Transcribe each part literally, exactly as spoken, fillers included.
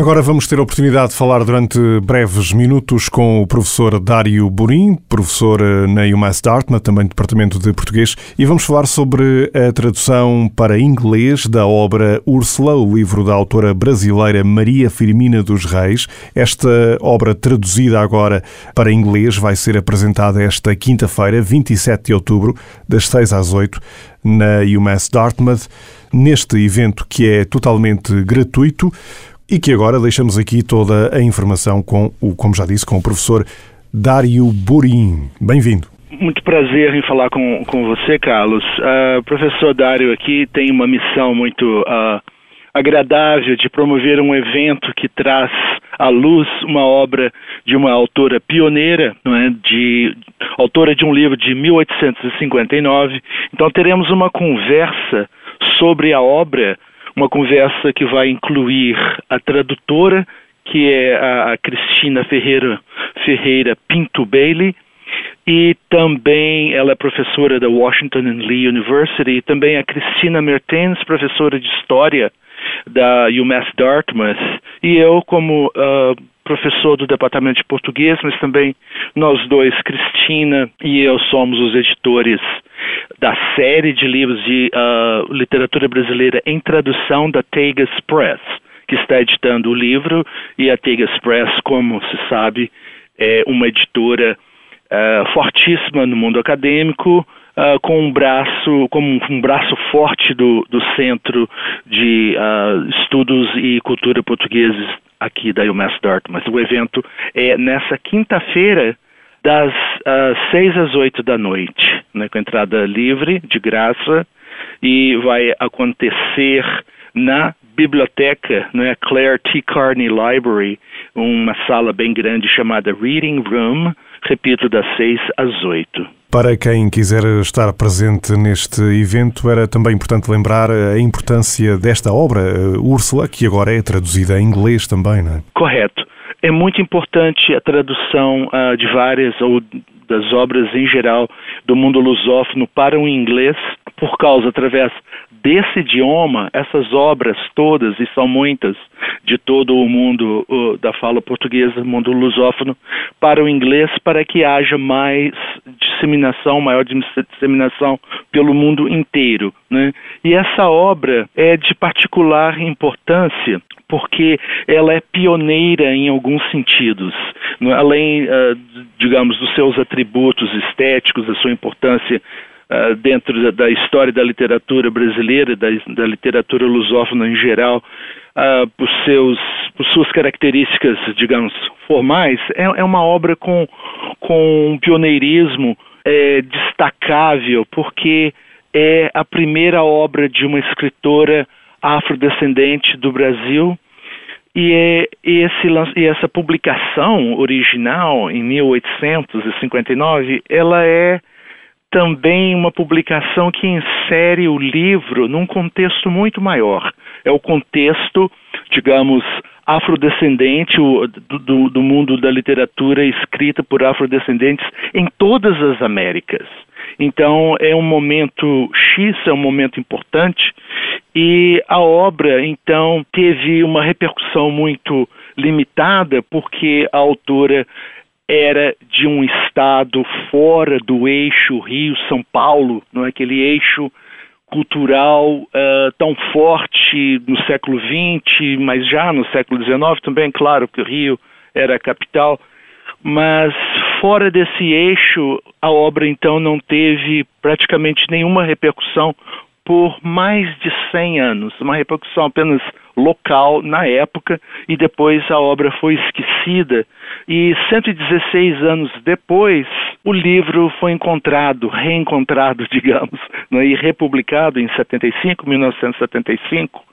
Agora vamos ter a oportunidade de falar durante breves minutos com o professor Dário Borim, professor na UMass Dartmouth, também do Departamento de Português, e vamos falar sobre a tradução para inglês da obra Úrsula, o livro da autora brasileira Maria Firmina dos Reis. Esta obra traduzida agora para inglês vai ser apresentada esta quinta-feira, vinte e sete de outubro, das seis às oito, na UMass Dartmouth, neste evento que é totalmente gratuito. E que agora deixamos aqui toda a informação com o, como já disse, com o professor Dário Borim. Bem-vindo. Muito prazer em falar com, com você, Carlos. O uh, professor Dário aqui tem uma missão muito uh, agradável de promover um evento que traz à luz uma obra de uma autora pioneira, não é? de, autora de um livro de mil oitocentos e cinquenta e nove. Então teremos uma conversa sobre a obra, uma conversa que vai incluir a tradutora, que é a Cristina Ferreira, Ferreira Pinto Bailey, e também ela é professora da Washington and Lee University, e também a Cristina Mertens, professora de História da UMass Dartmouth, e eu como uh, professor do Departamento de Português, mas também nós dois, Cristina e eu, somos os editores da série de livros de uh, literatura brasileira em tradução da Tegas Press, que está editando o livro, e a Tegas Press, como se sabe, é uma editora uh, fortíssima no mundo acadêmico, uh, com um braço, com um, um braço forte do, do Centro de uh, Estudos e Cultura Portugueses aqui da UMass Dartmouth. O evento é nessa quinta-feira, das uh, seis às oito da noite, né, com entrada livre, de graça, e vai acontecer na biblioteca, né, Claire T. Carney Library, uma sala bem grande chamada Reading Room, repito, das seis às oito. Para quem quiser estar presente neste evento, era também importante lembrar a importância desta obra, Úrsula, que agora é traduzida em inglês também, não é? Correto. É muito importante a tradução uh, de várias, ou das obras em geral, do mundo lusófono para o inglês, por causa, através desse idioma, essas obras todas, e são muitas, de todo o mundo uh, da fala portuguesa, mundo lusófono, para o inglês, para que haja mais disseminação, maior disseminação pelo mundo inteiro, né? E essa obra é de particular importância, porque ela é pioneira em alguns sentidos, além, uh, digamos, dos seus atributos estéticos, da sua importância uh, dentro da, da história da literatura brasileira, da, da literatura lusófona em geral, uh, por, seus, por suas características, digamos, formais, é, é uma obra com, com um pioneirismo é, destacável, porque é a primeira obra de uma escritora afrodescendente do Brasil, e, é, esse, e essa publicação original, em mil oitocentos e cinquenta e nove, ela é também uma publicação que insere o livro num contexto muito maior. É o contexto, digamos, afrodescendente do, do, do mundo da literatura escrita por afrodescendentes em todas as Américas. Então, é um momento X, é um momento importante, e a obra, então, teve uma repercussão muito limitada, porque a autora era de um estado fora do eixo Rio-São Paulo, não é aquele eixo cultural uh, tão forte no século vinte, mas já no século dezenove também, claro, que o Rio era a capital. Mas fora desse eixo, a obra então não teve praticamente nenhuma repercussão por mais de cem anos, uma repercussão apenas local na época, e depois a obra foi esquecida, e cento e dezesseis anos depois o livro foi encontrado, reencontrado, digamos, né, e republicado em setenta e cinco, mil novecentos e setenta e cinco,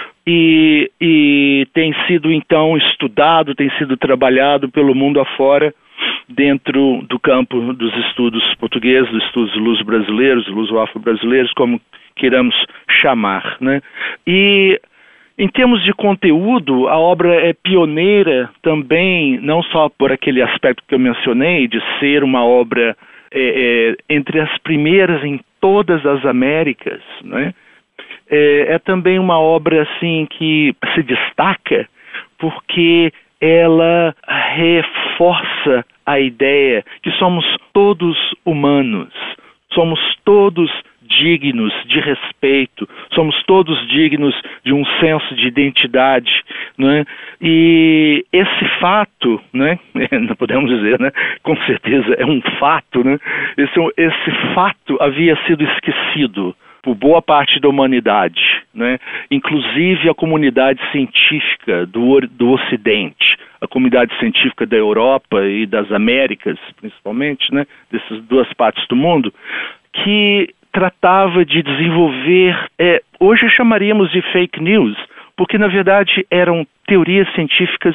e, e tem sido então estudado, tem sido trabalhado pelo mundo afora, dentro do campo dos estudos portugueses, dos estudos luso-brasileiros, luso-afro-brasileiros, como queiramos chamar, né? E em termos de conteúdo, a obra é pioneira também, não só por aquele aspecto que eu mencionei, de ser uma obra é, é, entre as primeiras em todas as Américas, né? É, é também uma obra assim que se destaca porque ela reforça a ideia que somos todos humanos, somos todos dignos de respeito, somos todos dignos de um senso de identidade, né? E esse fato, né, não podemos dizer, né, com certeza é um fato, né, esse, esse fato havia sido esquecido por boa parte da humanidade, né? Inclusive a comunidade científica do, do Ocidente, a comunidade científica da Europa e das Américas, principalmente, né, dessas duas partes do mundo, que tratava de desenvolver, é, hoje chamaríamos de fake news, porque na verdade eram teorias científicas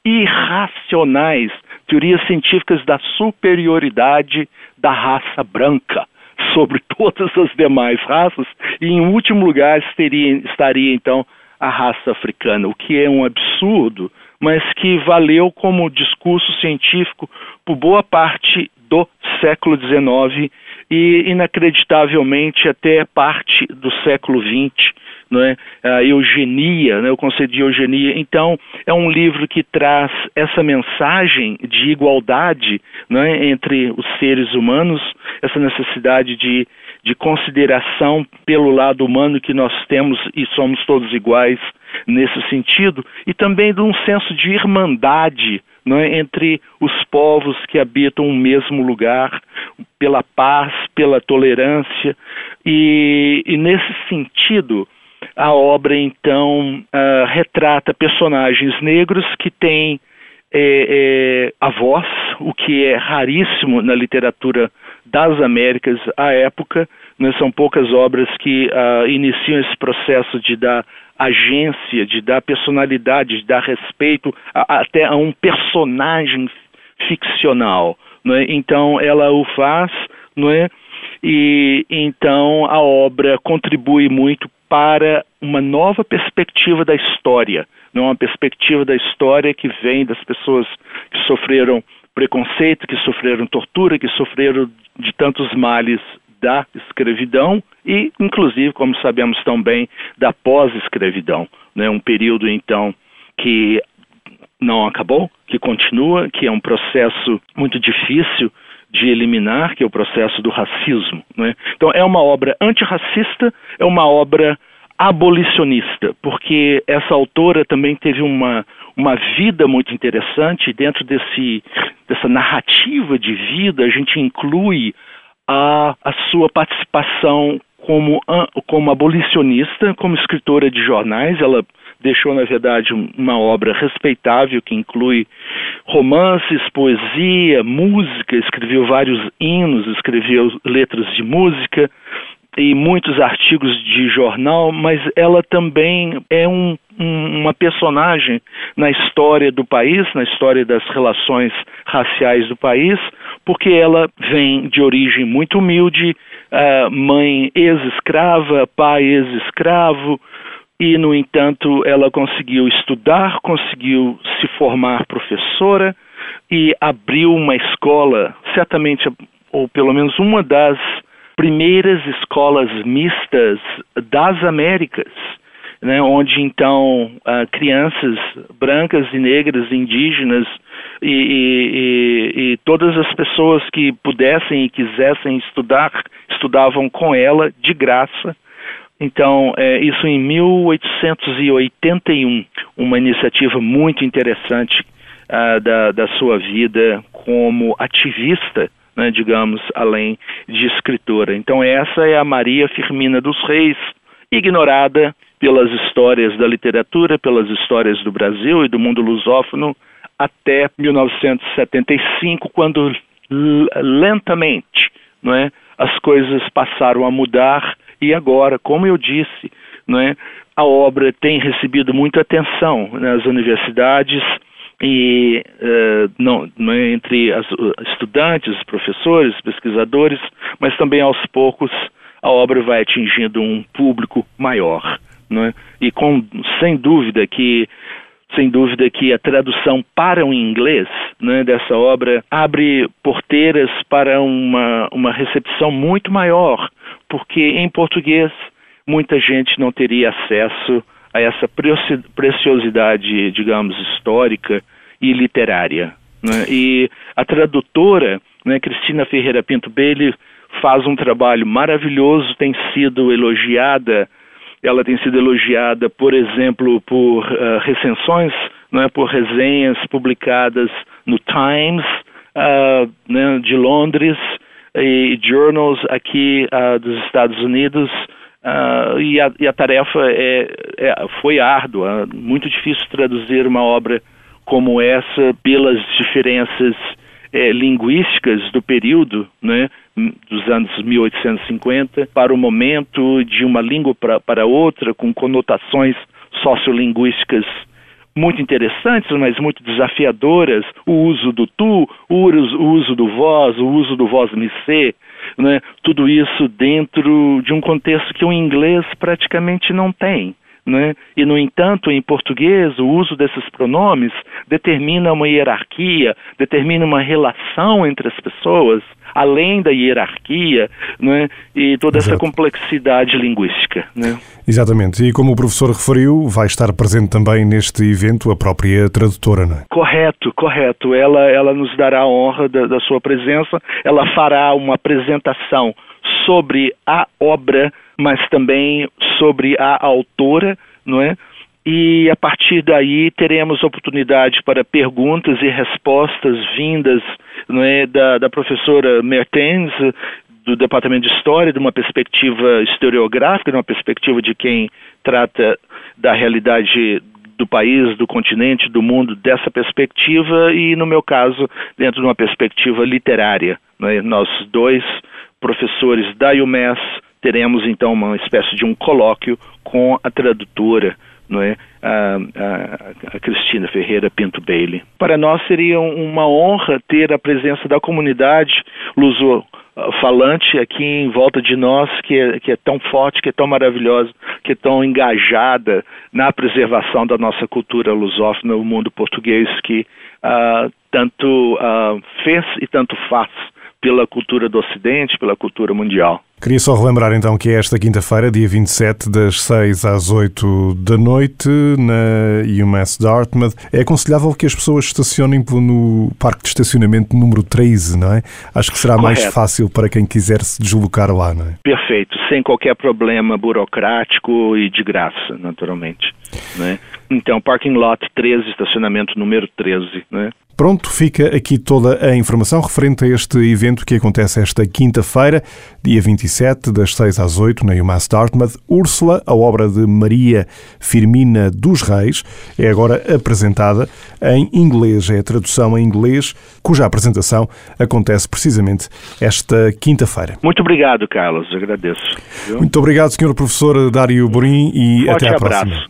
irracionais, teorias científicas da superioridade da raça branca sobre todas as demais raças, e em último lugar estaria, estaria então a raça africana, o que é um absurdo, mas que valeu como discurso científico por boa parte do século dezenove e inacreditavelmente até parte do século vinte, não é? A eugenia, né? O conceito de eugenia. Então, é um livro que traz essa mensagem de igualdade, não é? Entre os seres humanos, essa necessidade de, de consideração pelo lado humano que nós temos e somos todos iguais nesse sentido, e também de um senso de irmandade, não é? Entre os povos que habitam o mesmo lugar, pela paz, pela tolerância, e, e nesse sentido a obra então uh, retrata personagens negros que têm é, é, a voz, o que é raríssimo na literatura das Américas à época, né? São poucas obras que uh, iniciam esse processo de dar agência, de dar personalidade, de dar respeito a, até a um personagem ficcional, não é? Então ela o faz, não é? E então a obra contribui muito para uma nova perspectiva da história, não uma perspectiva da história que vem das pessoas que sofreram preconceito, que sofreram tortura, que sofreram de tantos males da escravidão e, inclusive, como sabemos também, da pós-escravidão, né? Um período, então, que não acabou, que continua, que é um processo muito difícil de eliminar, que é o processo do racismo, né? Então, é uma obra antirracista, é uma obra abolicionista, porque essa autora também teve uma, uma vida muito interessante. Dentro desse, dessa narrativa de vida, a gente inclui a, a sua participação como, como abolicionista, como escritora de jornais. Ela deixou, na verdade, uma obra respeitável que inclui romances, poesia, música, escreveu vários hinos, escreveu letras de música e muitos artigos de jornal, mas ela também é um, um, uma personagem na história do país, na história das relações raciais do país, porque ela vem de origem muito humilde, uh, mãe ex-escrava, pai ex-escravo, e, no entanto, ela conseguiu estudar, conseguiu se formar professora e abriu uma escola, certamente, ou pelo menos uma das primeiras escolas mistas das Américas, né, onde então uh, crianças brancas e negras, indígenas e, e, e, e todas as pessoas que pudessem e quisessem estudar, estudavam com ela de graça. Então, é, isso em mil oitocentos e oitenta e um, uma iniciativa muito interessante uh, da, da sua vida como ativista, né, digamos, além de escritora. Então essa é a Maria Firmina dos Reis, ignorada pelas histórias da literatura, pelas histórias do Brasil e do mundo lusófono, até mil novecentos e setenta e cinco, quando lentamente, não é, as coisas passaram a mudar, e agora, como eu disse, não é, a obra tem recebido muita atenção nas universidades, e uh, não, não é, entre as, estudantes, professores, pesquisadores, mas também aos poucos a obra vai atingindo um público maior, não é? E com, sem dúvida que sem dúvida que a tradução para o inglês, né, dessa obra abre porteiras para uma, uma recepção muito maior, porque em português muita gente não teria acesso a essa preciosidade, digamos, histórica e literária, né? E a tradutora, né, Cristina Ferreira Pinto Bailey, faz um trabalho maravilhoso, tem sido elogiada, ela tem sido elogiada, por exemplo, por uh, recensões, né, por resenhas publicadas no Times, uh, né, de Londres, e journals aqui uh, dos Estados Unidos, uh, e, a, e a tarefa é, é, foi árdua, muito difícil traduzir uma obra como essa pelas diferenças é, linguísticas do período, né, dos anos mil oitocentos e cinquenta, para o momento de uma língua pra, para outra, com conotações sociolinguísticas muito interessantes, mas muito desafiadoras, o uso do tu, o uso, o uso do vós, o uso do vós-me-se, né, tudo isso dentro de um contexto que o inglês praticamente não tem. Né? E, no entanto, em português, o uso desses pronomes determina uma hierarquia, determina uma relação entre as pessoas, além da hierarquia, né? E toda Exato. Essa complexidade linguística. Né? Exatamente. E como o professor referiu, vai estar presente também neste evento a própria tradutora, não é? Correto, correto. Ela, ela nos dará a honra da, da sua presença, ela fará uma apresentação sobre a obra, mas também sobre a autora, não é? E a partir daí teremos oportunidade para perguntas e respostas vindas, não é, da, da professora Mertens, do Departamento de História, de uma perspectiva historiográfica, de uma perspectiva de quem trata da realidade do país, do continente, do mundo, dessa perspectiva, e, no meu caso, dentro de uma perspectiva literária. Não é? Nós dois, professores da UMass, teremos então uma espécie de um colóquio com a tradutora, não é? a, a, a Cristina Ferreira Pinto Bailey. Para nós seria uma honra ter a presença da comunidade luso-falante aqui em volta de nós, que é, que é tão forte, que é tão maravilhosa, que é tão engajada na preservação da nossa cultura lusófona no mundo português, que uh, tanto uh, fez e tanto faz pela cultura do Ocidente, pela cultura mundial. Queria só relembrar então que é esta quinta-feira, dia vinte e sete, das seis às oito da noite, na UMass Dartmouth. É aconselhável que as pessoas estacionem no parque de estacionamento número treze, não é? Acho que será Correto. Mais fácil para quem quiser se deslocar lá, não é? Perfeito, sem qualquer problema burocrático e de graça, naturalmente. Né? Então, parking lot treze, estacionamento número treze, né? Pronto, fica aqui toda a informação referente a este evento que acontece esta quinta-feira, dia vinte e sete, das seis às oito, na UMass Dartmouth. Úrsula, a obra de Maria Firmina dos Reis, é agora apresentada em inglês. É a tradução em inglês, cuja apresentação acontece precisamente esta quinta-feira. Muito obrigado, Carlos. Agradeço. Viu? Muito obrigado, senhor professor Dário Borim, e Forte até à abraço. próxima.